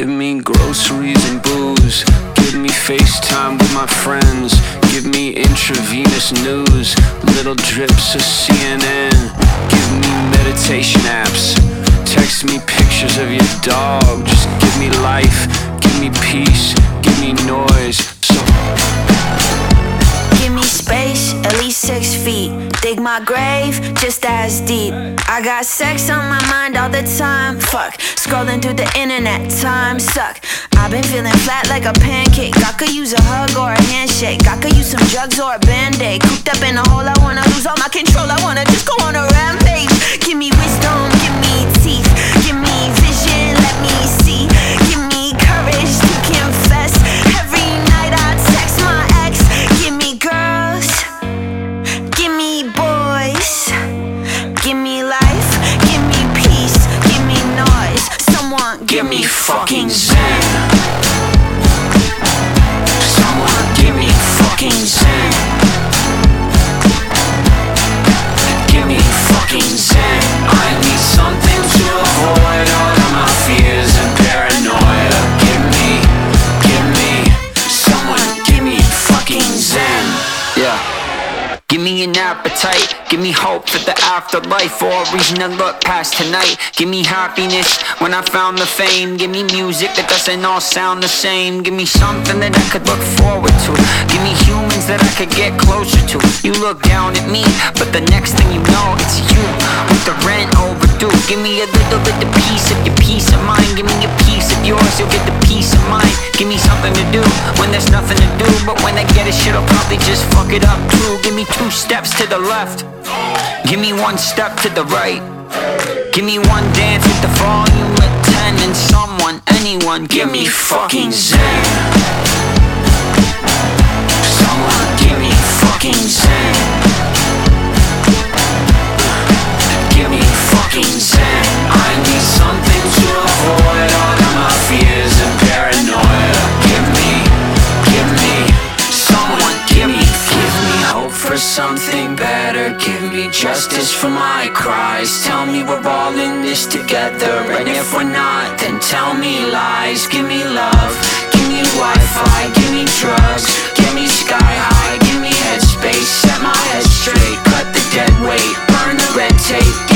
Give me groceries and booze. Give me FaceTime with my friends. Give me intravenous news, little drips of CNN. Give me meditation apps. Text me pictures of your dog. Just give me life, give me peace, give me noise. Give me space, at least 6 feet. Dig my grave, just as deep. I got sex on my mind all the time. Fuck, scrolling through the internet, time suck. I've been feeling flat like a pancake. I could use a hug or a handshake. I could use some drugs or a band-aid. Cooped up in a hole, I wanna lose all my control. I wanna just go on a rampage. Give me wisdom, give me teeth. Give me vision, let me see. Give me courage to confess. Every night I text my ex. Give me girls, give me boys. Give me life, give me peace, give me noise. Someone give me fucking zen. Someone give me fucking zen. Give me fucking zen. I need something to avoid all of my fears and paranoia. Someone give me fucking zen. Yeah. Give me an appetite, give me hope for the afterlife, or a reason to look past tonight. Give me happiness when I found the fame. Give me music that doesn't all sound the same. Give me something that I could look forward to. Give me humans that I could get closer to. You look down at me, but the next thing you know, it's you with the rent overdue. Give me a little bit of peace of your peace of mind. Give me a piece of yours, you'll get the peace of mind. Give me something to do when there's nothing to do, but when I get it, shit'll probably just fuck it up too. Give me 2 steps to the left. Give me 1 step to the right. Give me 1 dance with the volume at 10. And someone, anyone, give me fucking zen. Someone give me fucking zen. Give me fucking zen. I need something to avoid all of my fears and paranoia. Someone give me hope for something better. Give me justice for my cries. Tell me we're all in this together, and if we're not, then tell me lies. Give me love, give me Wi-Fi, give me drugs, give me sky high, give me headspace. Set my head straight, cut the dead weight, burn the red tape.